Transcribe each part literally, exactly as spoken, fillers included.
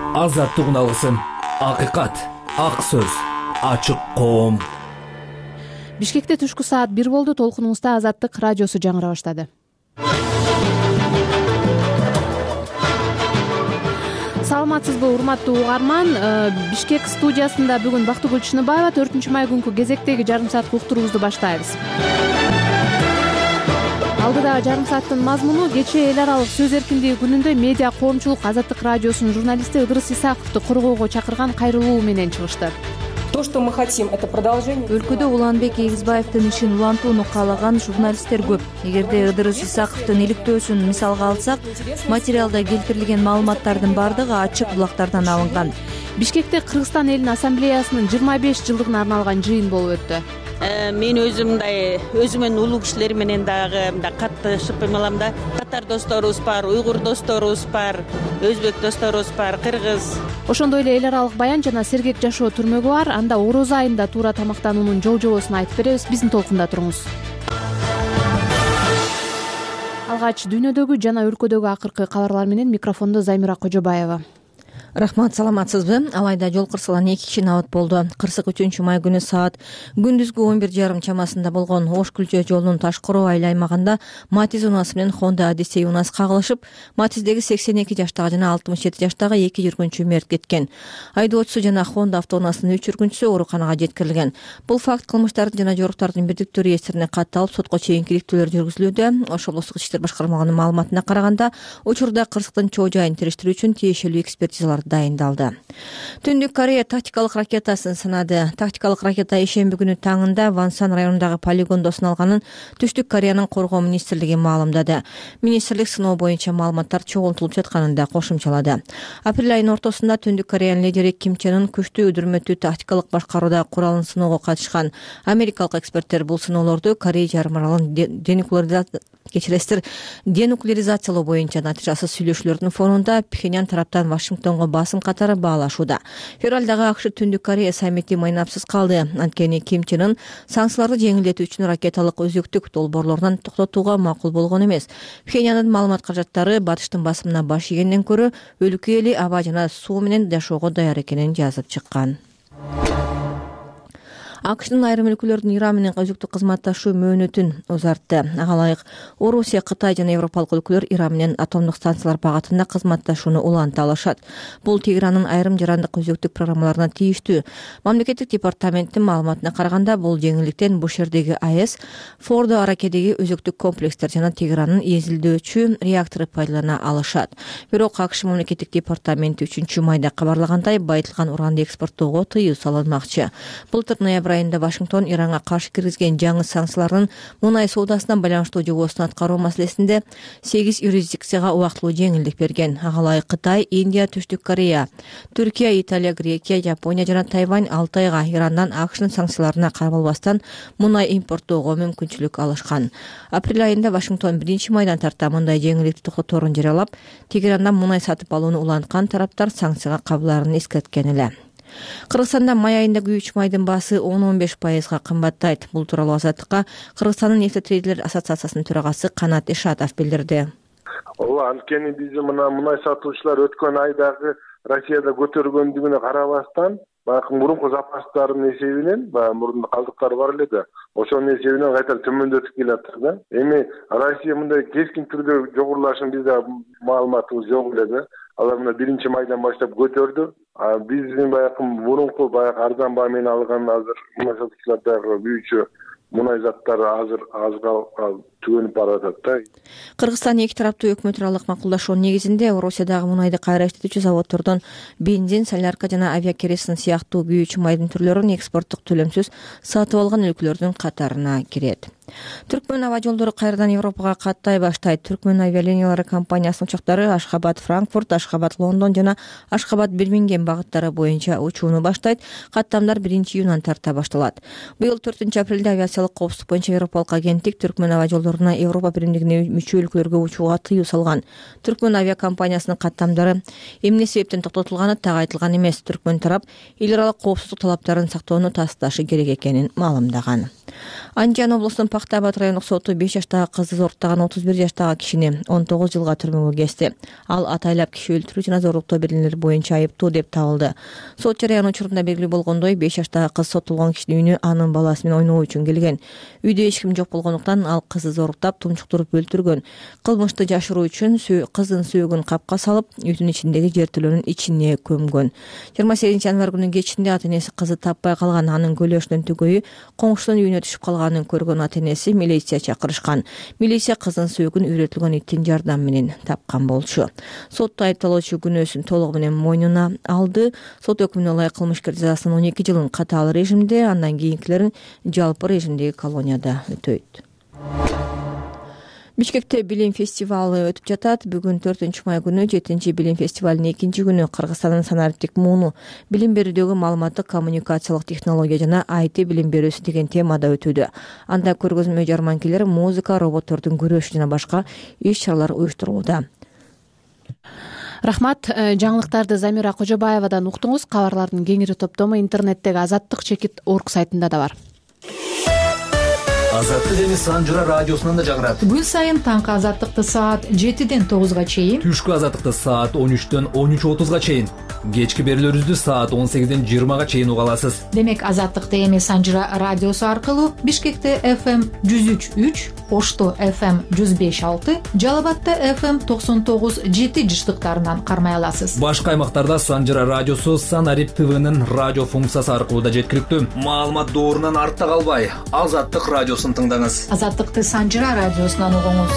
азаттык алсын, акыйкат, ак сөз, ачык коом. Бишкекте түшкү саат бир болду. Толкунуңузда Азаттык радиосу жаңыра баштады. Саламатсызбы, урматтуу угарман? Бишкек студиясында бүгүн Бактыгүл Чыныбаева. төртүнчү май күнкү кезектеги жарым саат уктуруубузду баштайбыз. Алдыдагы жарым сааттын мазмуну кечээ эл аралык сөз эркиндиги күнүндө медиа коомчулук Азаттык радиосунун журналисти Ыдырыс Исаковду коргоого чакырган кайрылуу менен чыгышты. То, что мы хотим, это продолжение. Өлкөдө Уланбек Эгизбаевдин ишин улантууну каалаган журналисттер көп. Эгерде Ыдырыс Исаковдун иликтөөсүн мисалга алсак, материалда келтирилген маалыматтардын баардыгы ачык булактардан алынган. Бишкекте Кыргызстан элинин ассамблеясынын жыйырма беш жылдыгына арналган жыйын болуп өттү. Мен өзүм мындай өзүмөн улуу кишилер менен дагы мындай катташып эмелам да. Татар досторубуз бар, уйгур досторубуз бар, өзбек досторубуз бар, кыргыз. Ошондой эле эл аралык баян жана сергек жашоо түрмөгү бар. Анда орозо айында туура тамактануунун жол жобосун айтып беребиз. Биздин толкунда туруңуз. Алгач дүйнөдөгү жана өлкөдөгү акыркы кабарлар менен микрофондо Займира Кожобаева. Рахмат, саламатсызбы? Алайда жол кырсыгынан эки киши абат болду. Кырсык үчүнчү май күнү саат күндүзгү он бир жарым чамасында болгон Ош Күлчө жолунун Ташкороо айыл аймагында Матиз унасы менен Honda Odyssey унасы кагылышып, Матиздеги сексен эки жаштагы жана алтымыш жети жаштагы эки жүргүнчү мерт кеткен. Айдоочусу жана Honda автоунаасынын үч жүргүнчүсү ооруканага жеткирилген. Бул факт кылмыштардын жана жоруктардын бирдиктүү реестрине катталып, сотко чейин кириктөөлөр жүргүзүлүүдө. Ош облустук ички иштер башкармалыгынын маалыматына караганда, учурда кырсыктын чоо жайын териштирүү үчүн тиешелүү экспертизалар дайындалды. Түндүк Корея тактикалык ракетасын сынады. Тактикалык ракета ишемби күнү таңында Вансан районундагы полигондо сыналганын Түштүк Кореянын коргоо министрлиги маалымдады. Министрлик сыноо боюнча маалыматтар чогултулуп жатканын да кошумчалады. Апрель айынын ортосунда Түндүк Кореянын лидери Ким Чен Ын күчтүү өдүрмөтүү тактикалык башкарууда куралын сыноого катышкан. Америкалык эксперттер бул сыноолорду Корея жарым аралын денуклеаризация кечиресиздер денуклеаризациялоо боюнча натыйжасыз сүйлөшүүлөрдүн фонунда Пхеньян тараптан Вашингтонго басым катары баалашууда. Февралдагы АКШ Түндүк Корея саммити майнапсыз калды. Анткени Ким Чен Ын санкцияларды жеңилдетүү үчүн ракеталык өзөктүк долбоорлордон токтотууга макул болгон эмес. Пхеньяндын маалымат каражаттары батыштын басымына баш ийгенден көрө өлкө эли аба жана суу менен жашоого даяр экенин жазып чыккан. АКШнын айрым өлкөлөрдүн Иран менен өзүктүк кызматташуу мөөнөтүн узартты. Ага ылайык Орусия, Кытай жана Европалык өлкөлөр Иран менен атомдук станциялар багытында кызматташууну уланта алышат. Бул Тегерандын айрым жарандык өзүктүк программаларына тийиштүү. Мамлекеттик департаменттин маалыматына караганда, бул жеңилдиктен Бушердеги АЭС, Фордо Аракедеги өзүктүк комплекстер жана Тегерандын эзилдөөчү реактору пайдалана алышат. Бирок АКШ мамлекеттик департаменти үчүнчү майда кабарлагандай, байытылган уранды экспорттоого тыюу салынмакчы. Былтыр ноябрь айында Вашингтон Иранга каршы киргизген жаңы санкциялардын мунай соодасына байланыштуу жобосун аткаруу маселесинде сегиз юрисдикцияга убактылуу жеңилдик берген. Ага ылайык Кытай, Индия, Түштүк Корея, Түркия, Италия, Грекия, Жапония жана Тайвань алты айга Ирандан АКШнын санкцияларына карабалбастан мунай импорттоого мүмкүнчүлүк алышкан. Апрель айында Вашингтон биринчи майдан тарта мындай жеңилдикти токтоторун жарыялап, Тегерандан мунай сатып алууну уланткан тараптар санкцияга кабылаарын эскерткен эле. Кыргызстанда май айында күйүүчү майдын баасы он он беш пайызга кымбаттайт. Бул тууралуу Азаттыкка Кыргызстандын нефтетрейдерлер ассоциациясынын төрагасы Канат Ишатов билдирди. Ооба, анткени биз мына мунай сатуучулар өткөн айдагы Россияда көтөргөндүгүнө карабастан, баягы мурунку запастардын эсебинен, баягы мурунда калдыктар бар эле да, ошонун эсебинен кайта төмөндөтүп келатыр да. Эми Россия мындай кескин түрдө жогорулашын бизде маалыматыбыз жок эле да. Алар мына биринчи майдан баштап көтөрдү. Биздин баягы мурунку баягы арзан баа менен алган азыр мунай сатуучулардагы күйүүчү мунай заттары азыр азга түгөнүп баратат да. Кыргызстан эки тараптуу өкмөт аралык макулдашуунун негизинде Орусиядагы мунайды кайра иштетүүчү заводдордон бензин, солярка жана авиакеросин сыяктуу күйүүчү майдын түрлөрүн экспорттук төлөмсүз сатып алган өлкөлөрдүн катарына кирет. Түркмөн аба жолдору кайрадан Европага каттай баштайт. Түркмөн авиалиниялары компаниясынын учактары Ашхабад Франкфурт, Ашхабад Лондон жана Ашхабад Бирмингем багыттары боюнча учууну баштайт. Каттамдар биринчи июндан тарта башталат. Быйыл төртүнчү апрелде авиациялык коопсуздук боюнча Европалык агенттик Түркмөн аба жолдоруна Европа биримдигине мүчө өлкөлөргө учууга тыюу салган. Түркмөн авиакомпаниясынын каттамдары эмне себептен токтотулганы так айтылган эмес. Түркмөн тарап эл аралык коопсуздук талаптарын сактоону тасташы керек экенин маалымдаган. Анжан облусунун Пакта Абад райондук соту беш жаштагы кызды зоруктаган отуз бир жаштагы кишини он тогуз жылга түрмөгө кести. Ал атайлап киши өлтүрүү жана зорлуктоо берилелери боюнча айыптуу деп табылды. Сот жарыян учурунда белгилүү болгондой, беш жаштагы кыз соттолгон кишинин үйүнө анын баласы менен ойноо үчүн келген. Үйдө эч ким жок болгондуктан ал кызды зоруктап, тумчуктуруп өлтүргөн. Кылмышты жашыруу үчүн кыздын сөөгүн капка салып, үйдүн ичиндеги жертөлөнүн ичине көмгөн. жыйырма сегизинчи январь күнү кечинде ата энеси кызды таппай калган. Анын көлөшүнүн түгөйү коңшунун үйүнө түшүп калганын көргөн ата энеси милиция чакырышкан. Милиция кыздын сөөгүн үйрөтүлгөн иттин жардамы менен тапкан болчу. Сотто айыпталуучу күнөөсүн толугу менен мойнуна алды. Сот өкүмүнө ылайык кылмышкер жазасын он эки жылын катаал режимде, андан кийинкилерин жалпы режимдеги колонияда өтөйт. Бишкекте билим фестивалы өтүп жатат. Бүгүн төртүнчү май күнү жетинчи билим фестивалынын экинчи күнү Кыргызстандын санариптик мууну билим берүүдөгү маалыматтык коммуникациялык технология жана ай ти билим берүүсү деген темада өтүүдө. Анда көргөзмө жарманкелер, музыка, роботтордун күрөшү жана башка иш-чаралар уюштурулууда. Рахмат. Жаңылыктарды Замира Кожобаевадан уктуңуз. Кабарлардын кеңири топтому интернеттеги азаттык чекит орг сайтында да бар. Азаттык эми Санжыра радиосунан да жаңырат. Күн сайын таңкы азаттыкты саат жетиден тогузга чейин, Түшкү азаттыкты саат он үчтөн он үч отузга чейин, кечки берүүлөрүбүздү саат он сегизден жыйырмага чейин уга аласыз. Демек азаттыкты эми Санжыра радиосу аркылуу Бишкекте эф эм жүз үч үч, Ошто эф эм жүз беш алты, Жалал абадта эф эм токсон тогуз жети жыштыктарынан кармай аласыз. Башка аймактарда Санжыра радиосу Санарип ТВнын радио функциясы аркылуу да жеткиликтүү. Маалымат доорунан артта калбай, Азаттык радиосун тыңдаңыз. Азаттыкты Санжыра радиосунан угуңуз.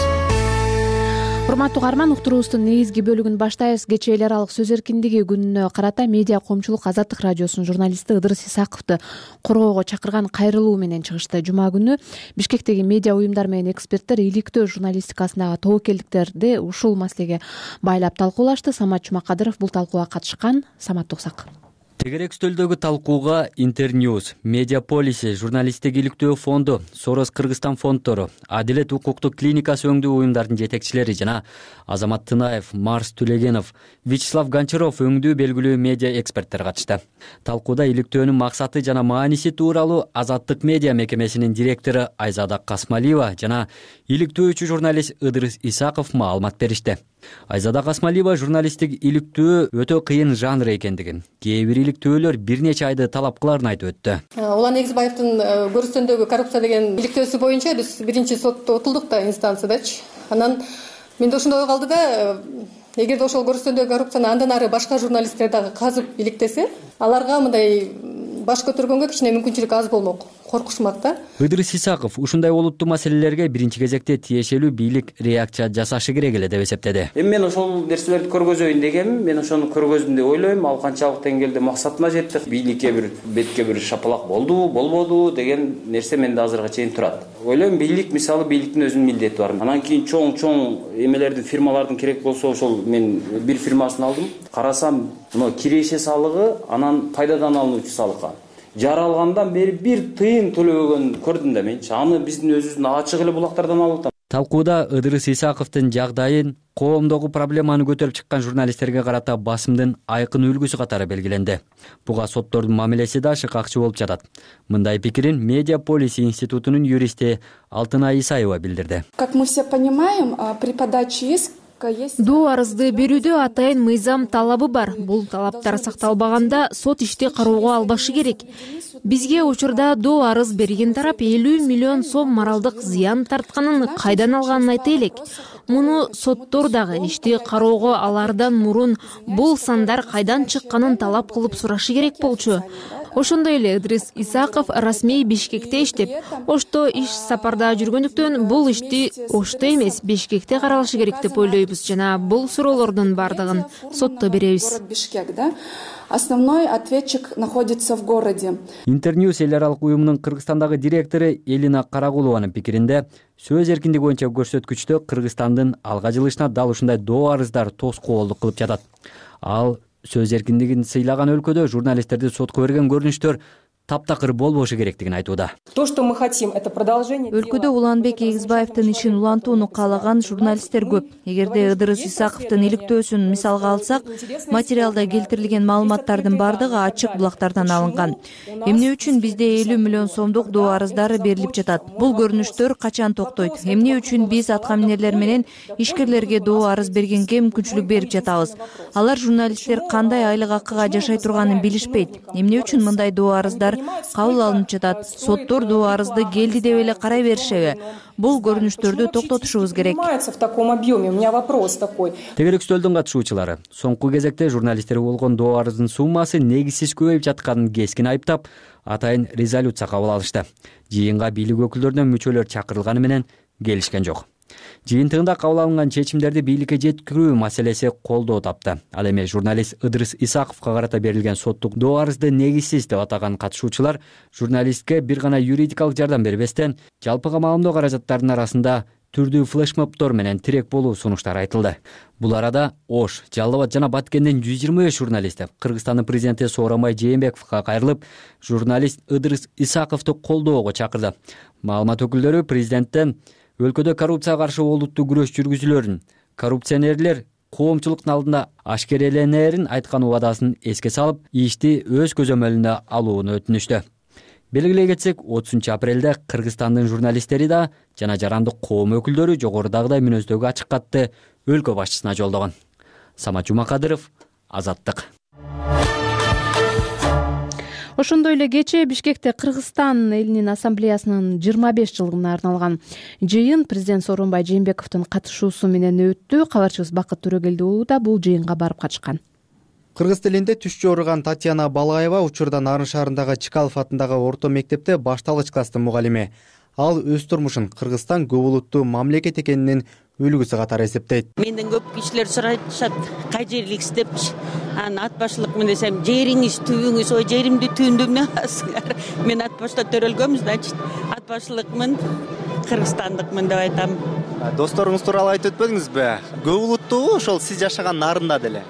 Урматтуу каарман, уктуруубуздун негизги бөлүгүн баштайбыз. Кечээ эл аралык сөз эркиндиги күнүнө карата медиа коомчулук Азаттык радиосунун журналисти Ыдырыс Исаковду коргоого чакырган кайрылуу менен чыгышты. Жума күнү Бишкектеги медиа уюмдар менен эксперттер иликтөө журналистикасындагы тобокелдиктерди ушул маселеге байлап талкуулашты. Самат Жумакадыров бул талкууга катышкан. Самат Туксак. Тегерек стөлдөгү талкууга Интерньюз, Медиаполиси, журналисттик иликтөө фонду, Сорос Кыргызстан фонддору, Адилет укуктук клиникасы өңдүү уюмдардын жетекчилери жана Азамат Тынаев, Марс Түлегенов, Вячеслав Гончаров өңдүү белгилүү медиа эксперттер катышты. Талкууда иликтөөнүн максаты жана мааниси тууралуу Азаттык медиа мекемесинин директору Айзада Касмалиева жана иликтөөчү журналист Ыдырыс Исаков маалымат беришти. Айзада Касмалиева журналисттик иликтөө өтө кыйын жанр экендигин, кээ бир иликтөөлөр бир нече айды талап кыларын айтып өттү. Улан Эгизбаевдин көрүстөндөгү коррупция деген иликтөөсү боюнча биз биринчи сотто отулдук да инстанциядачы. Анан менде ошондой ой калды да, эгерде ошол көрүстөндөгү коррупцияны андан ары башка журналисттер дагы казып иликтесе, аларга мындай баш көтөргөнгө кичине мүмкүнчүлүк аз болмок, коркушмак да. Ыдырыс Исаков ушундай олуттуу маселелерге биринчи кезекте тиешелүү бийлик реакция жасашы керек эле деп эсептеди. Эми мен ошол нерселерди көргөзөйүн дегенмин, мен ошону көргөздүм деп ойлойм. Ал канчалык деңгээлде максатыма жетти, бийликке бир бетке бир шапалак болдубу, болбоду деген нерсе менде азыркыга чейин турат. Ойлойм, бийлик мисалы бийликтин өзүнүн милдети бар. Анан кийин чоң-чоң эмелердин, фирмалардын керек болсо ошол мен бир фирмасын алдым. Карасам, мына киреше салыгы, анан пайдадан алынуучу салыкка жаралгандан бери бир тыйын төлөбөгөн көрдүм да менчи. Аны биздин өзүбүздүн ачык эле булактардан алып атам. Талкууда Ыдырыс Исаковдун жагдайын, коомдогу проблеманы көтөрүп чыккан журналисттерге карата басымдын айкын үлгүсү катары белгиленди. Буга соттордун мамилеси да шыкакчы болуп жатат. Мындай пикирин Медиаполиси институтунун юристи Алтынай Исаева билдирди. Как мы все понимаем, при подаче иск Доо арызды берүүдө атайын мыйзам талабы бар. Бул талаптар сакталбаганда сот ишти кароого албашы керек. Бизге учурда доо арыз берген тарап элүү миллион сом моралдык зыян тартканын кайдан алганын айта элек. Муну соттор дагы ишти кароого алардан мурун бул сандар кайдан чыкканын талап кылып сурашы керек болчу. Ошондой эле Ыдырыс Исаков расмий Бишкекте иштеп, Ошто иш сапарда жүргөндүктөн бул ишти Ошто эмес Бишкекте каралышы керек деп ойлойбуз жана бул суроолордун бардыгын сотто беребиз. Основной ответчик находится в городе. Интерньюз эл аралык уюмунун Кыргызстандагы директору Элина Карагулованын пикиринде, сөз эркиндиги боюнча көрсөткүчтө Кыргызстандын алга жылышына дал ушундай доо арыздар тоскоолдук кылып жатат. Ал сөз эркиндигин сыйлаган өлкөдө журналисттерди сотко берген көрүнүштөр таптакыр болбошу керектигин айтууда. То, что мы хотим, это продолжение. Өлкөдө Уланбек Эгизбаевдин ишин улантууну каалаган журналисттер көп. Эгерде Ыдырыс Исаковдун иликтөөсүн мисалга алсак, материалда келтирилген маалыматтардын бардыгы ачык булактардан алынган. Эмне үчүн бизде элүү миллион сомдук доо арыздары берилип жатат? Бул көрүнүштөр качан токтойт? Эмне үчүн биз аткаминерлер менен ишкерлерге доо арыз бергенге мүмкүнчүлүк берип жатабыз? Алар журналисттер кандай айлык акыга жашай турганын билишпейт. Эмне үчүн мындай доо арыздар кабыл алынып жатат? Соттор доо арызды келди деп эле карай беришеби? Бул көрүнүштөрдү токтотушубуз керек. В таком объеме. У меня вопрос такой. Тегерек үстөлдүн катышуучулары соңку кезекте журналисттерге болгон доо арыздын суммасы негизсиз көбөйүп жатканын кескин айыптап, атайын резолюция кабыл алышты. Жыйынга бийлик өкүлдөрүнөн мүчөлөр чакырылганы менен келишкен жок. Жыйынтыгында кабыл алынган чечимдерди бийликке жеткирүү маселеси колдоо тапты. Ал эми журналист Ыдырыс Исаковго карата берилген соттук доо арызды негизсиз деп атаган катышуучулар журналистке бир гана юридикалык жардам бербестен, жалпыга маалымдоо каражаттарынын арасында түрдүү флешмобдор менен тирек болуу сунуштары айтылды. Бул арада Ош, Жалал Абад жана Баткенден жүз жыйырма беш журналисти Кыргызстандын президенти Сооронбай Жээнбековго кайрылып, журналист Ыдырыс Исаковду колдоого чакырды. Маалымат өкүлдөрү президенттен өлкөдө коррупцияга каршы олуттуу күрөш жүргүзүлөрүн, коррупционерлер коомчулуктун алдында ашкереленерин айткан убадасын эске салып, ишти өз көзөмөлүнө алууну өтүнүштү. Белгилей кетсек, отузунчу апрелде Кыргызстандын журналисттери да жана жарандык коом өкүлдөрү жогорудагыдай мүнөздөгү ачык катты өлкө башчысына жолдогон. Самат Жумакадыров, Азаттык. Ошондой эле кечээ Бишкекте Кыргызстан элинин ассамблеясынын жыйырма беш жылдыгына арналган жыйын президент Сооронбай Жээнбековдун катышуусу менен өттү. Кабарчыбыз Бакыт Төрөгелдиулу да бул жыйынга барып катышкан. Кыргыз тилинде түш жоруган Татьяна Балаева учурда Нарын шаарындагы Чкалов атындагы орто мектепте башталгыч класстын мугалими. Ал өз турмушун Кыргызстан көп улуттуу мамлекет экенинин үлгүсү катары эсептейт. Менден көп кишилер сурашат, кай жерликсиз депчи. Анан ат башлыкмын десем, жериңиз, түбүңүз, ой жеримди түбүмдү эмне кыласыңар? Мен ат башта төрөлгөм, значит, ат башлыкмын, кыргызстандыкмын деп айтам. Досторуңуз тууралуу айтып өтпөдүңүзбү? Көп улуттуубу ошол сиз жашаган Нарында деле?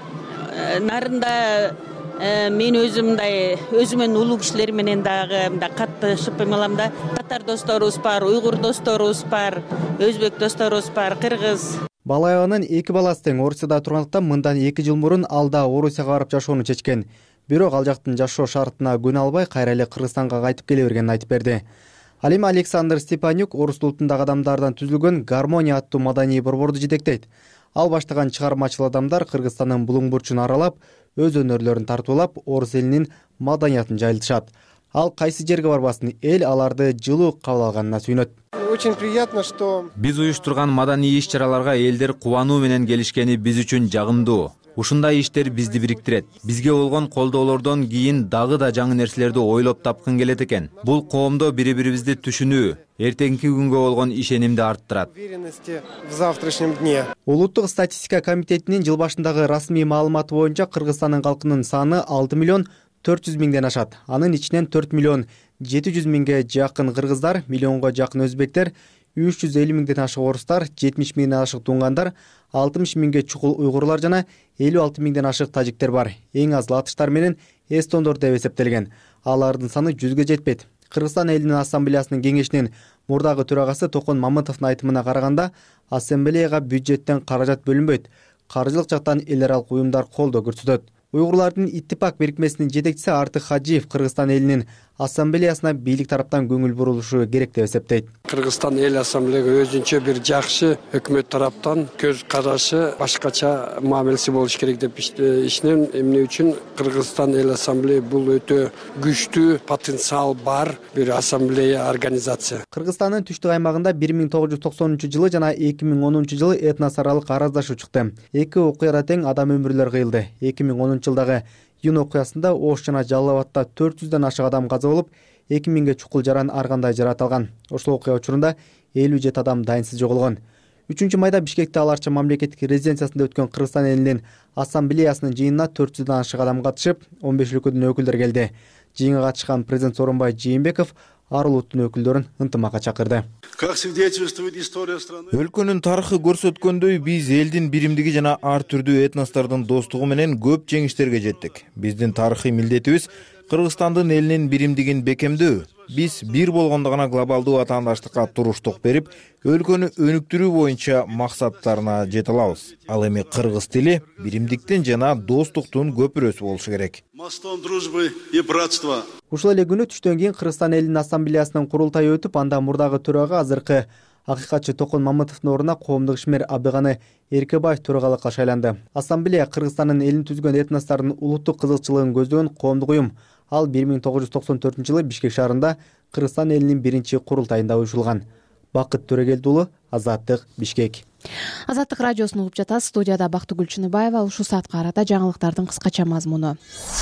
Нарында мен өзүм мындай өзүмөн улуу кишилер менен дагы мындай катташып эмелам да. Татар досторубуз бар, уйгур досторубуз бар, өзбек досторубуз бар, кыргыз. Балаеванын эки баласы тең Орусияда тургандыктан мындан эки жыл мурун ал да Орусияга барып жашоону чечкен. Бирок ал жактын жашоо шартына көнө албай кайра эле Кыргызстанга кайтып келе бергенин айтып берди. Ал эми Александр Степанюк орус улутундагы адамдардан түзүлгөн Гармония аттуу маданий борборду жетектейт. Ал баштаган чыгармачыл адамдар Кыргызстандын булуң бурчун аралап, өз өнөрлөрүн тартуулап, орус элинин маданиятын жайылтышат. Ал кайсы жерге барбасын, эл аларды жылуу кабыл алганына сүйүнөт. Очень приятно, что биз уюштурган маданий иш-чараларга элдер кубануу менен келишкени биз үчүн жагымдуу. Ушундай иштер бизди бириктирет. Бизге болгон колдоолордон кийин дагы да жаңы нерселерди ойлоп тапкын келет экен. Бул коомдо бири-бирибизди түшүнүү, эртеңки күнгө болгон ишенимди арттырат. В завтрашнем дне. Улуттук статистика комитетинин жыл башындагы расмий маалыматы боюнча Кыргызстандын калкынын саны алты миллион төрт жүз миңден ашат. Анын ичинен төрт миллион жети жүз миңге жакын кыргыздар, миллионго жакын өзбектер, үч жүз элүү миңден ашык орустар, жетимиш миңден ашык туңгандар, алтымыш миңге чукул уйгурлар жана элүү алты миңден ашык тажиктер бар. Эң аз латыштар менен эстондор деп эсептелген. Алардын саны жүзгө жетпейт. Кыргызстан элинин ассамблеясынын кеңешинин мурдагы төрагасы Токон Мамытовдун айтымына караганда, ассамблеяга бюджеттен каражат бөлүнбөйт. Каржылык жактан эл аралык уюмдар колдоо көрсөтөт. Уйгурлардын Иттипак бирикмесинин жетекчиси Артык Хажиев Кыргызстан элинин ассамблеясына бийлик тараптан көңүл бурулушу керек деп эсептейт. Кыргызстан эл ассамблеяга өзүнчө бир жакшы өкмөт тараптан көз карашы, башкача мамилеси болуш керек деп ишенем. Эмне үчүн Кыргызстан эл ассамблея бул өтө күчтүү потенциал бар бир ассамблея организация. Кыргызстандын түштүк аймагында бир миң тогуз жүз токсонунчу жылы жана эки миң онунчу жылы этнос аралык араздашуу чыкты. Эки окуяда тең адам өмүрлөр кыйылды. эки миң онунчу жылдагы июнь окуясында Ош жана Жалал Абадта төрт жүздөн ашык адам каза болуп, эки миңге чукул жаран ар кандай жаратылган. Ошол окуя учурунда элүү жети адам дайынсыз жоголгон. үчүнчү майда Бишкекте Аларча мамлекеттик резиденциясында өткөн Кыргызстан элинин ассамблеясынын жыйынына төрт жүздөн ашык адам катышып, он беш өлкөдөн өкүлдөр келди. Жыйынга катышкан президент Сооронбай Жээнбеков ар улуттун өкүлдөрүн ынтымакка чакырды. Өлкөнүн тарыхы көрсөткөндөй, биз элдин биримдиги жана ар түрдүү этностордун достугу менен көп жеңиштерге жеттик. Биздин тарыхый милдетибиз Кыргызстандын элинин биримдигин бекемдөө. Биз бир болгондо гана глобалдуу атаандаштыкка туруштук берип, өлкөнү өнүктүрүү боюнча максаттарына жете алабыз. Ал эми кыргыз тили биримдиктин жана достуктун көпүрөсү болушу керек. Мостом дружбы и братства. Ушул эле күнү түштөн кийин Кыргызстан элинин ассамблеясынын курултайы өтүп, анда мурдагы төрага азыркы акыйкатчы Токон Мамытовдун ордуна коомдук ишмер Абыганы Эркебаев төрагалыкка шайланды. Ассамблея Кыргызстандын элин түзгөн этностордун улуттук кызыкчылыгын көздөгөн коомдук уюм. Ал бир миң тогуз жүз токсон төртүнчү жылы Бишкек шаарында Кыргызстан элинин биринчи курултайында уюшулган. Бакыт Төрөгелди уулу, Азаттык, Бишкек. Азаттык радиосун угуп жатасыз. Студияда Бактыгүл Чыныбаева. Ушул саатка карата жаңылыктардын кыскача мазмуну.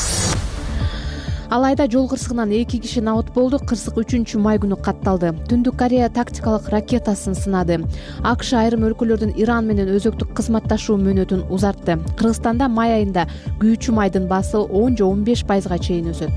Алайда жол кырсыгынан эки киши набыт болду. Кырсык үчүнчү май күнү катталды. Түндүк Корея тактикалык ракетасын сынады. АКШ айрым өлкөлөрдүн Иран менен өзөктүк кызматташуу мөөнөтүн узартты. Кыргызстанда май айында күйүүчү майдын баасы он же он беш пайызга чейин өсөт.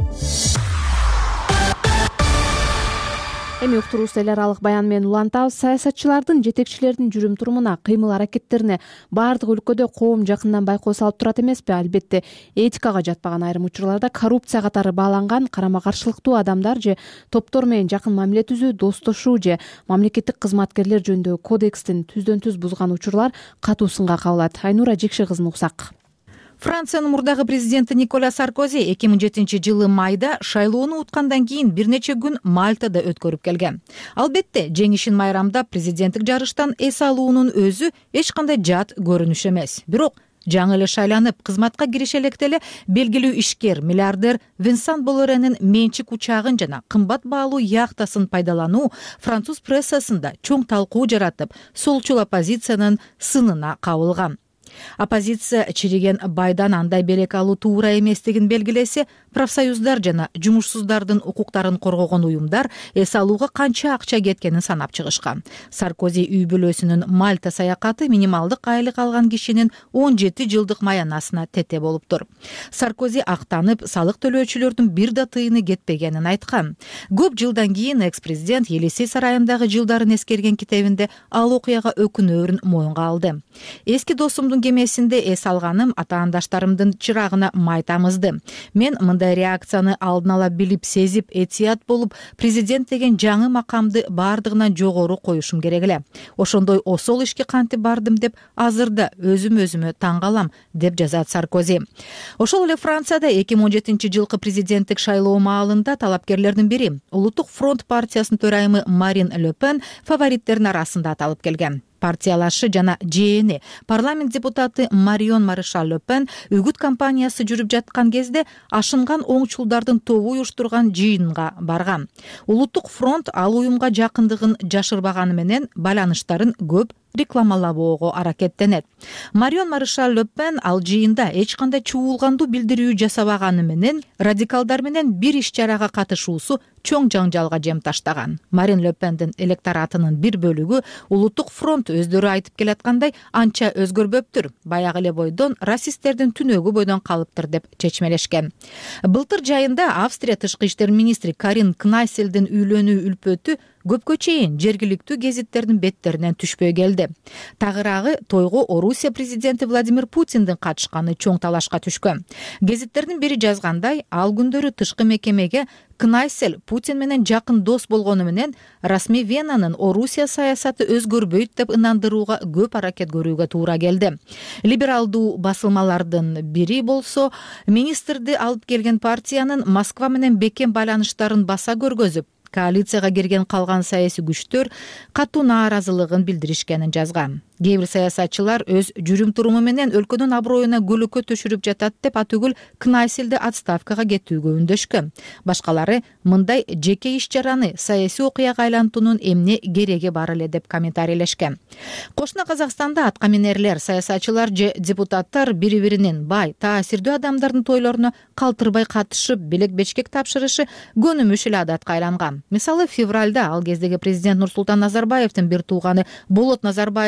Эми уктуруубузду эл аралык баян менен улантабыз. Саясатчылардын, жетекчилердин жүрүм турумуна, кыймыл аракеттерине баардык өлкөдө коом жакындан байкоо салып турат эмеспи? Албетте, этикага жатпаган айрым учурларда коррупция катары бааланган карама каршылыктуу адамдар же топтор менен жакын мамиле түзүү, достошуу же мамлекеттик кызматкерлер жөнүндөгү кодекстин түздөн түз бузган учурлар катуу сынга кабылат. Айнура Жекше кызын уксак. Франциянын мурдагы президенти Николя Саркози эки миң жетинчи жылы майда шайлоону уткандан кийин бир нече күн Мальтада өткөрүп келген. Албетте, жеңишин майрамдап президенттик жарыштан эс алуунун өзү эч кандай жат көрүнүш эмес. Бирок жаңы эле шайланып, кызматка киреше электе эле белгилүү ишкер, миллиардер Винсан Болоренин менчик учагын жана кымбат баалуу яхтасын пайдалануу француз прессасында чоң талкуу жаратып, солчул оппозициянын сынына кабылган. Оппозиция чириген байдан андай берек алуу туура эместигин белгилесе, профсоюздар жана жумушсуздардын укуктарын коргогон уюмдар эс алууга канча акча кеткенин санап чыгышкан. Саркози үй бүлөсүнүн Мальта саякаты минималдык айлык алган кишинин он жети жылдык маянасына тете болуптур. Саркози актанып, салык төлөөчүлөрдүн бир да тыйыны кетпегенин айткан. Көп жылдан кийин экс-президент Елисей сарайындагы жылдарын эскерген китебинде ал окуяга өкүнөөрүн моюнга алды. Эски досумдун кемесинде эс алганым атаандаштарымдын чырагына май тамызды. Мен мындай реакцияны алдын ала билип, сезип, этият болуп, президент деген жаңы макамды бардыгынан жогору коюшум керек эле. Ошондой осол ишке кантип бардым деп азырда өзүм өзүмө таң калам, деп жазат Саркози. Ошол эле Францияда эки миң он жетинчи жылкы президенттик шайлоо маалында талапкерлердин бири, Улуттук фронт партиясынын төрайымы Марин Ле Пен фавориттердин арасында аталып келген. Партиялашы жана жээни парламент депутаты Марион Маришаль Ле Пен үгүт кампаниясы жүрүп жаткан кезде ашынган оңчулдардын тобу уюштурган жыйынга барган. Улуттук фронт ал уюмга жакындыгын жашырбаганы менен байланыштарын көп рекламалабоого аракеттенет. Марион Маришаль Ле Пен ал жыйында эч кандай чуулгандуу билдирүү жасабаганы менен радикалдар менен бир иш-чарага катышуусу чоң жаңжалга жем таштаган. Марин Ле Пендин электоратынын бир бөлүгү Улуттук фронт өздөрү айтып келаткандай анча өзгөрбөптүр, баягы эле бойдон расисттердин түнөгү бойдон калыптыр деп чечмелешкен. Былтыр жайында Австрия тышкы иштер министри Карин Кнайселдин үйлөнүү үлпөтү көпкө чейин жергиликтүү гезиттердин беттеринен түшпөй келди. Тагыраагы тойго Орусия президенти Владимир Путиндин катышканы чоң талашка түшкөн. Гезиттердин бири жазгандай, ал күндөрү тышкы мекемеге Кнайсел Путин менен жакын дос болгону менен расмий Венанын Орусия саясаты өзгөрбөйт деп ынандырууга көп аракет көрүүгө туура келди. Либералдуу басылмалардын бири болсо, министрди алып келген партиянын Москва менен бекем байланыштарын баса көргөзүп, коалицияга кирген калган саясий күчтөр катуу нааразылыгын билдиришкенин жазган. Кээ бир саясатчылар өз жүрүм туруму менен өлкөнүн аброюна көлөкө төшүрүп жатат деп атүгүл Кнайселди отставкага кетүүгө үндөшкөн. Башкалары мындай жеке иш-чараны саясий окуяга айлантуунун эмне кереги бар эле деп комментарийлешкен. Кошуна Казакстанда атка минерлер, саясатчылар же депутаттар бири-биринин бай, таасирдүү адамдардын тойлоруна калтырбай катышып, белек-бечкек тапшырышы көнүмүш эле адатка айланган. Мисалы, февралда ал кездеги президент Нурсултан Назарбаевдин бир тууганы Болот Назарбаевдин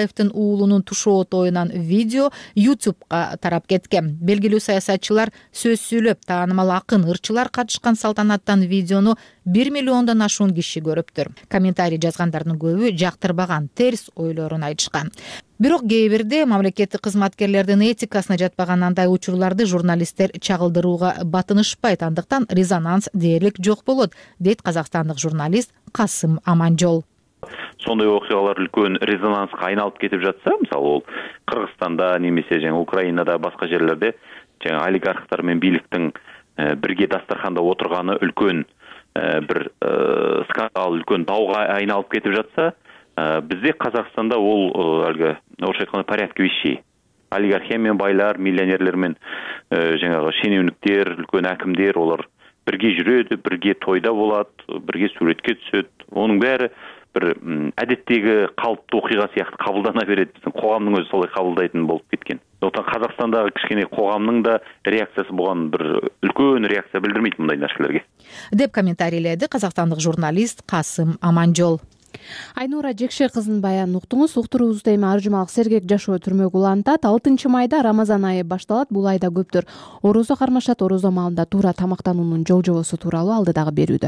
уулунун тушоо тоюнан видео ютубка тарап кеткен. Белгилүү саясатчылар сөз сүйлөп, таанымал акын, ырчылар катышкан салтанаттан видеону бир миллиондон ашуун киши көрүптүр. Комментарий жазгандардын көбү жактырбаган, терс ойлорун айтышкан. Бирок кээ бирде мамлекеттик кызматкерлердин этикасына жатпаган андай учурларды журналисттер чагылдырууга батынышпайт, андыктан резонанс дээрлик жок болот, дейт казакстандык журналист Касым Аманжол. Сондай окуялар үлкөн резонанска айналып кетип жатса, мисалы ол Кыргызстанда немесе жаңы Украинада, башка жерлерде жаңы олигархтар менен бийликтин бирге дастарханда отурганы үлкөн бир скандал, үлкөн дауга айналып кетип жатса, бизде Казакстанда ол алга орусча айтканда порядке вещей. Олигархия менен байлар, миллионерлер менен жаңагы шенеунүктөр, үлкөн акимдер, олар бирге жүрөт, бирге тойда болот, бирге сүрөткө түшөт. Онун баары бир адеттеги калыптуу окуйга сыяктуу кабылдана берет. Коомдун өзү солай кабылдайтын болуп кеткен. Ошондуктан Казакстандагы кичкене коомдун да реакциясы буга бир үлкөн реакция билдирмейт мындай нерселерге, деп комментарийледи казакстандык журналист Касым Аманжол. Айнура Жекше кызынын баянын уктуңуз. Уктуруубузда эми ар жумалык сергек жашоо түрмөгү улантат. алтынчы майда Рамазан айы башталат. Бул айда көптөр орозо кармашат. Орозо маалында туура тамактануунун жол жобосу тууралуу алдыдагы берүүдө.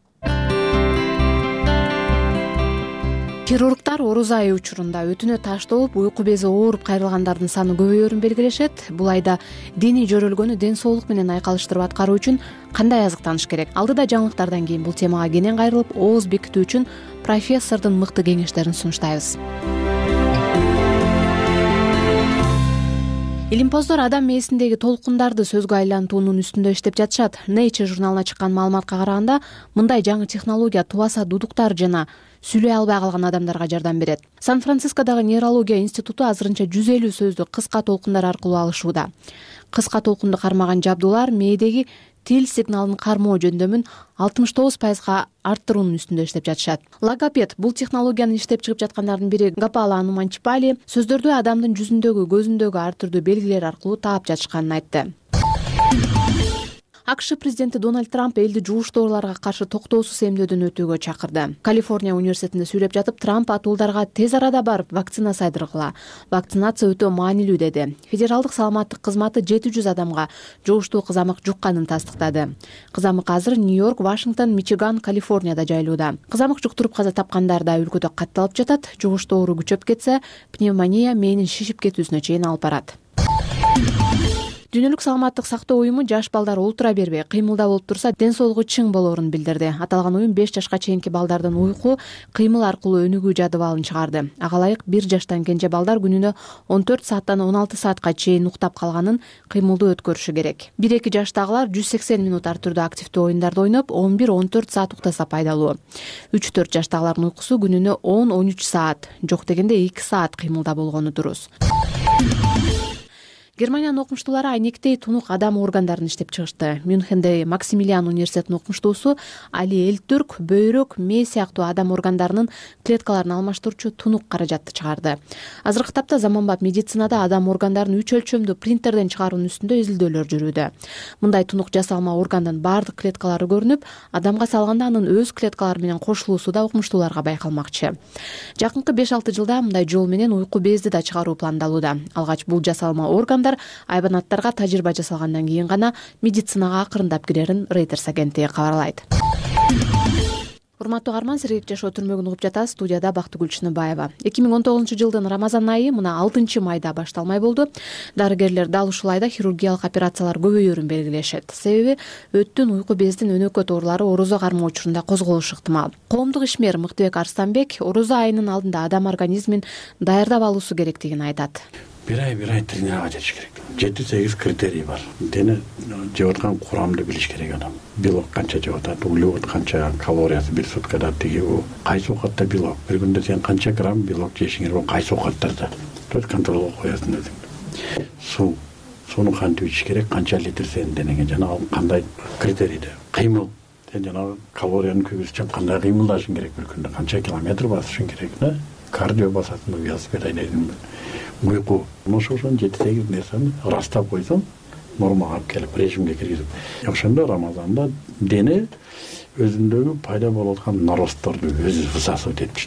Хирургдар орозо айы учурунда өтүнө таштолуп, уйку бези ооруп кайрылгандардын саны көбөйөрүн белгилешет. Бул айда диний жөрөлгөнү ден соолук менен айкалыштырып аткаруу үчүн кандай азыктаныш керек? Алдыда жаңылыктардан кийин бул темага кенен кайрылып, ооз бекитүү үчүн профессордун мыкты кеңештерин сунуштайбыз. Илимпоздор адам мээсиндеги толкундарды сөзгө айлантуунун үстүндө иштеп жатышат. Nature журналына чыккан маалыматка караганда, мындай жаңы технология тубаса дудуктар жана сүйлөй албай калган адамдарга жардам берет. Сан-Францискодогу нейрология институту азырынча жүз элүү сөздү кыска толкундар аркылуу алышууда. Кыска толкунду кармаган жабдуулар мээдеги тил сигналын кармоо жөндөмүн алтымыш тогуз пайызга арттыруунун үстүндө иштеп жатышат. Логопед бул технологияны иштеп чыгып жаткандардын бири Гапала Ануманчипали сөздөрдү адамдын жүзүндөгү, көзүндөгү ар түрдүү белгилер аркылуу таап жатышканын айтты. АКШ президенти Дональд Трамп элди жууш дооруларга каршы токтоосуз эмдөөдөн өтүүгө чакырды. Калифорния университетинде сүйлөп жатып, Трамп атуулдарга тез арада барып вакцина сайдыргыла. Вакцинация өтө маанилүү деди. Федералдык саламаттык кызматы жети жүз адамга жугуштуу кызамык жукканын тастыктады. Кызамык азыр Нью-Йорк, Вашингтон, Мичиган, Калифорнияда жайылууда. Кызамык жуктуруп каза тапкандар да өлкөдө катталып жатат. Жугуш доору күчөп кетсе, пневмония мээнин шишип кетүүсүнө чейин алып барат. Дүйнөлүк саламаттык сактоо уюму жаш балдар олтура бербей, кыймылда болуп турса, ден соолугу чың болоорун билдирди. Аталган уюм беш жашка чейинки балдардын уйку, кыймыл аркылуу өнүгүү жадыбалын чыгарды. Ага ылайык бир жаштан кенже балдар күнүнө он төрт сааттан он алты саатка чейин уктап калганын, кыймылдуу өткөрүшү керек. бир эки жаштагылар жүз сексен минут ар түрдүү активдүү оюндарды ойноп, он бир он төрт саат уктаса пайдалуу. үч төрт жаштагылардын уйкусу күнүнө он он үч саат, жок дегенде эки саат кыймылда болгону дурус. Германиянын окумуштуулары айнектей тунук адам органдарын иштеп чыгышты. Мюнхенде Максимилиан университетинин окумуштуусу Али Элтүрк бөйрөк, мээ сыяктуу адам органдарынын клеткаларын алмаштыруучу тунук каражатты чыгарды. Азыркы тапта заманбап медицинада адам органдарын үч өлчөмдүү принтерден чыгаруунун үстүндө изилдөөлөр жүрүүдө. Мындай тунук жасалма органдын баардык клеткалары көрүнүп, адамга салганда анын өз клеткалары менен кошулуусу да окумуштууларга байкалмакчы. Жакынкы беш алты жылда мындай жол менен уйку безди да чыгаруу пландалууда. Алгач бул жасалма орган айбанаттарга тажрыйба жасалгандан кийин гана медицинага акырындап кирерин Reuters агенттиги кабарлайт. Урматтуу угарман, сергек жашоо түрмөгүн угуп жатасыз. Студияда Бактыгүл Чыныбаева. эки миң он тогузунчу жылдын Рамазан айы мына алтынчы майда башталмай болду. Дарыгерлер дал ушул айда хирургиялык операциялар көбөйөрүн белгилешет. Себеби өттүн, уйку бездин өнөкөт оорулары орозо кармоо учурунда козголушу ыктымал. Коомдук ишмер Мыктыбек Арстанбек орозо айынын алдында адам организмин даярдап алуусу керектигин айтат. Бир ай бир ай тренировать этиш керек. жети сегиз критерий бар. Дене жеп аткан курамды билиш керек адам. Белок канча жеп атат, углевод канча, калориясы бир суткада тиги у кайсы оокатта белок. Бир күндө сен канча грамм белок жешиң керек, кайсы оокаттарда. Төрт контролго коесуң өзүң. Суу, сууну кантип ичиш керек, канча литр сенин денеңе жана кандай критерийде. Кыймыл, сен жана калорияны көбөйүш үчүн кандай кыймылдашың керек бир күндө, канча километр басышың керек, да? Кардио басасың, велосипед айдайсың. Уйку, ошошон жети сегиз нерсени ырастап койсоң, нормага алып келип, режимге киргизип. Ошондо Рамазанда дене өзүндөгү пайда болуп аткан наростторду өзү высасывать этип таштайт.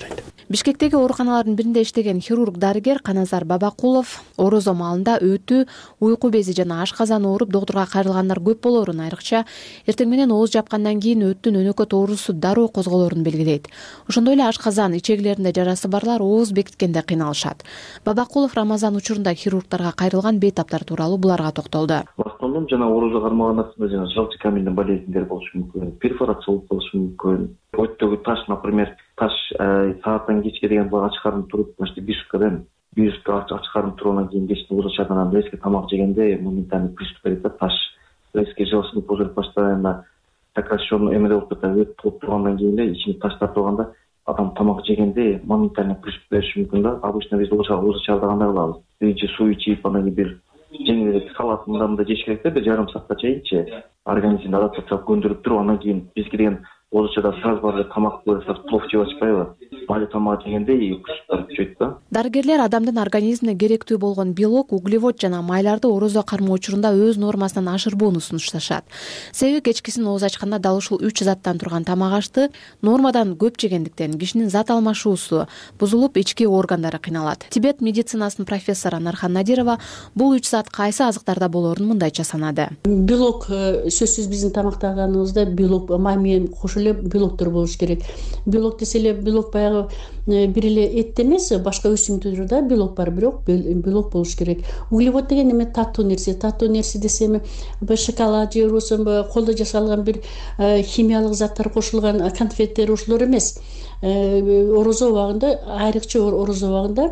Бишкектеги ооруканалардын биринде иштеген хирург дарыгер Каназар Бабакулов орозо маалында өтү, уйку бези жана ашказан ооруп доктурга кайрылгандар көп болоорун, айрыкча эртең менен ооз жапкандан кийин өттүн өнөкөт оорусу дароо козголоорун белгилейт. Ошондой эле ашказан, ичегилеринде жарасы барлар ооз бекиткенде кыйналышат. Бабакулов Рамазан учурунда хирургдарга кайрылган бейтаптар тууралуу буларга токтолду. В основном жана оорузга кармаган нерсе жана жалчы каменный болезньдер болушу мүмкүн, перфорация болушу мүмкүн. Өттөгү таш, например, таш сааттан кечке деген ач карын туруп, почти беш суткадан беш сутка ач карын тургандан кийин кечки узачадан резко тамак жегенде моментально приступ берет да, таш резко желчный пузырь постоянно сокращенно эмеде болуп кетет, өт толуп тургандан кийин эле ичине таш тартылганда адам тамак жегенде моментально приступ бериши мүмкүн да. Обычно биз узачалдагандай кылабыз. Биринчи суу ичип, анан кийин бир жеңилирээк салат мындай жеш керек да, бир жарым саатка чейинчи организмди адаптациялап көндүрүп туруп, анан кийин бизге деген озачада сразу барып тамак кылсак плов жеп атпайбы? Бали тамак жегенде күчтөр күчөйт да. Дарыгерлер адамдын организмине керектүү болгон белок, углевод жана майларды орозо кармоо учурунда өз нормасынан ашырбоону сунушташат. Себеби кечкисин ооз ачканда дал ушул үч заттан турган тамак ашты нормадан көп жегендиктен кишинин зат алмашуусу бузулуп, ички органдары кыйналат. Тибет медицинасынын профессору Нархан Надирова бул үч зат кайсы азыктарда болоорун мындайча санады. Белок сөзсүз биздин тамактаганыбызда белок май менен кошулуп эле белоктор болуш керек. Белок десе эле белок баягы бир эле этте эмес, башка өсүмдүктөрдө белок бар, бирок белок болуш керек. Углевод деген эме таттуу нерсе. Таттуу нерсе десе эми бир шоколад же болбосо колдо жасалган бир химиялык заттар кошулган конфеттер, ушулар эмес. Орозо убагында, айрыкча орозо убагында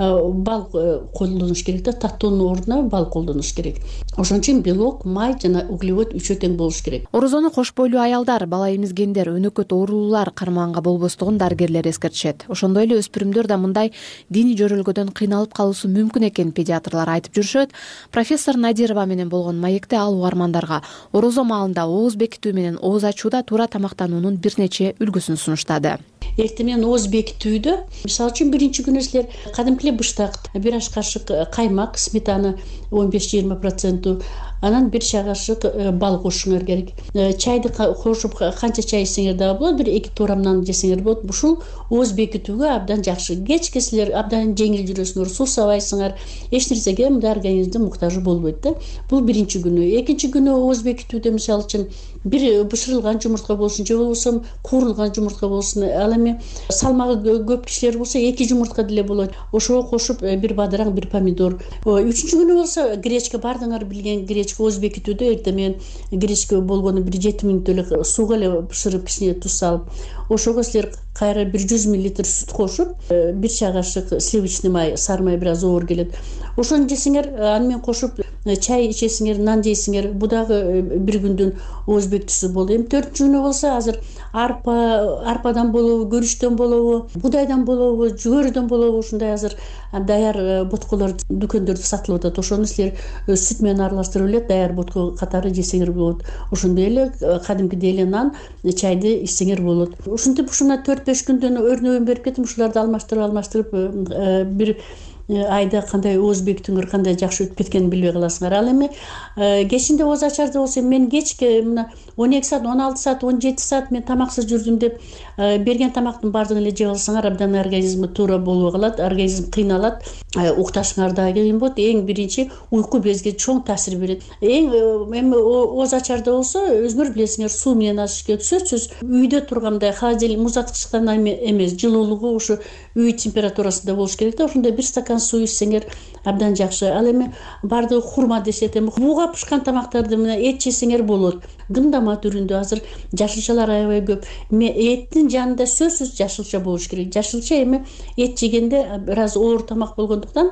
бал колдонуш керек да, таттуунун ордуна бал колдонуш керек. Ошон үчүн белок, май жана углевод үчөө тең болуш керек. Орозону кош бойлуу аялдар, бала эмизгендер, өнөкөт оорулуулар кармаганга болбостугун дарыгерлер эскертишет. Ошондой эле өспүрүмдөр да мындай диний жөрөлгөдөн кыйналып калуусу мүмкүн экенин педиатрлар айтып жүрүшөт. Профессор Надирова менен болгон маекте ал угармандарга орозо маалында ооз бекитүү менен ооз ачууда туура тамактануунун бир нече үлгүсүн сунуштады. Эртең менен ооз бекитүүдө, мисалы үчүн биринчи күнү силер кадимкиле быштак, бир аш кашык каймак, сметана он беш жыйырма процент, анан бир чай кашык бал кошуңар керек. Чайды кошуп канча чай ичсеңер дагы болот, бир эки туурамдан жесеңер болот. Ушул ооз бекитүүгө абдан жакшы. Кечке силер абдан жеңил жүрөсүңөр, суусабайсыңар, эч нерсеге мындай организмдин муктажы болбойт да. Бул биринчи күнү. Экинчи күнү ооз бекитүүдө мисалы үчүн бир бышырылган жумуртка болсун, же болбосо куурулган жумуртка болсун, ал эми салмагы көп кишилер болсо эки жумуртка деле болот. Ошого кошуп бир бадыраң, бир помидор. Үчүнчү күнү болсо гречка, бардыңар билген гречка ооз бекитүүдө эртең менен гречка болгону бир жети мүнөт эле сууга эле бышырып, кичине туз салып, ошого силер кайра бир жүз миллилитр сүт кошуп, бир чай кашык сливочный май, сары май бир аз оор келет. Ошону жесеңер, аны менен кошуп чай ичесиңер, нан жейсиңер, бу дагы бир күндүн ооз бекитүүсү болду. Эми төртүнчү күнү болсо азыр арпа, арпадан болобу, көрүчтөн болобу, будайдан болобу, жүгөрүдөн болобу, ушундай азыр даяр ботколор дүкөндөрдө сатылып атат. Ошону силер сүт менен аралаштырып эле даяр ботко катары жесеңер болот. Ошондой эле кадимкидей эле нан, чайды ичсеңер болот. Ушинтип ушуна төрт беш күндөн өрнөгүн берип кетип, ушуларды алмаштырып алмаштырып бир айда кандай ооз бекитүүңөр кандай жакшы өтүп кеткенин билбей каласыңар. Ал эми кечинде ооз ачарды болсо мен кечке мына он эки саат, он алты саат, он жети саат мен тамаксыз жүрдүм деп берген тамактын баардыгын эле жеп алсаңар, абдан организм туура болбой калат, организм кыйналат, укташыңар да кыйын болот. Эң биринчи уйку безге чоң таасир берет. Эң эми ооз ачарда болсо өзүңөр билесиңер, суу менен ачыш керек. Сөзсүз үйдө тургандай холодильник, музаткычтан эмес, жылуулугу ушу үй температурасында болуш керек да. Ошондой бир стакан суу ичсеңер абдан жакшы. Ал эми бардыгы хурма дешет, эми бууга пышкан тамактарды менен эт жесеңер болот. Гындама түрүндө азыр жашылчалар аябай көп. Эттин жанында сөзсүз жашылча болуш керек. Жашылча эми эт жегенде бир аз оор тамак болгондуктан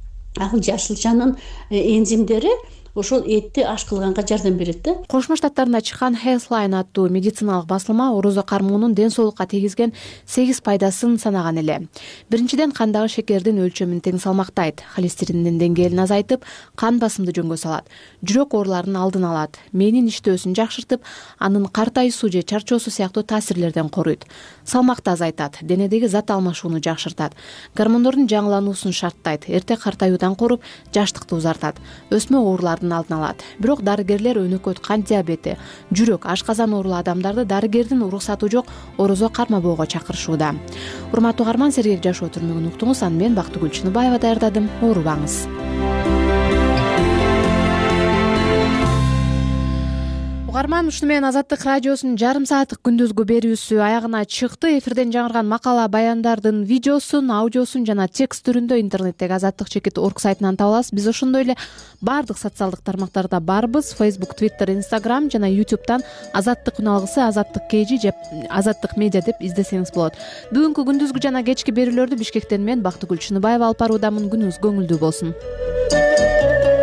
ал жашылчанын энзимдери ошол этти аш кылганга жардам берет да. Кошмо Штаттарында чыккан Healthline аттуу медициналык басылма орозо кармоонун ден соолукка тийгизген сегиз пайдасын санаган эле. Биринчиден, кандагы шекердин өлчөмүн тең салмактайт, холестериндин деңгээлин азайтып, кан басымды жөнгө салат, жүрөк ооруларынын алдын алат, мээнин иштөөсүн жакшыртып, анын картайуусу же чарчоосу сыяктуу таасирлерден коруйт, салмакты азайтат, денедеги зат алмашууну жакшыртат, гормондордун жаңылануусун шарттайт, эрте картаюудан коруп, жаштыкты узартат, өсмө ооруларын оорулардын алдын алат. Бирок дарыгерлер өнөкөт кант диабети, жүрөк, ашказан оорулуу адамдарды дарыгердин уруксаты жок орозо кармабоого чакырышууда. Урматтуу угарман, сергек жашоо түрмөгүн уктуңуз. Аны мен Бактыгүл Чыныбаева даярдадым. Оорубаңыз. Угарман, ушуну менен Азаттык радиосунун жарым сааттык күндүзгү берүүсү аягына чыкты. Эфирден жаңырган макала баяндардын видеосун, аудиосун жана текст түрүндө интернеттеги азаттык чекит точка орг сайтынан таба аласыз. Биз ошондой эле баардык социалдык тармактарда барбыз. Facebook, Twitter, Instagram жана YouTube'дан Азаттык үн алгысы, Азаттык кж же Азаттык медиа деп издесеңиз болот. Бүгүнкү күндүзгү жана кечки берүүлөрдү Бишкектен мен Бактыгүл Чыныбаева алып баруудамын. Күнүңүз көңүлдүү болсун.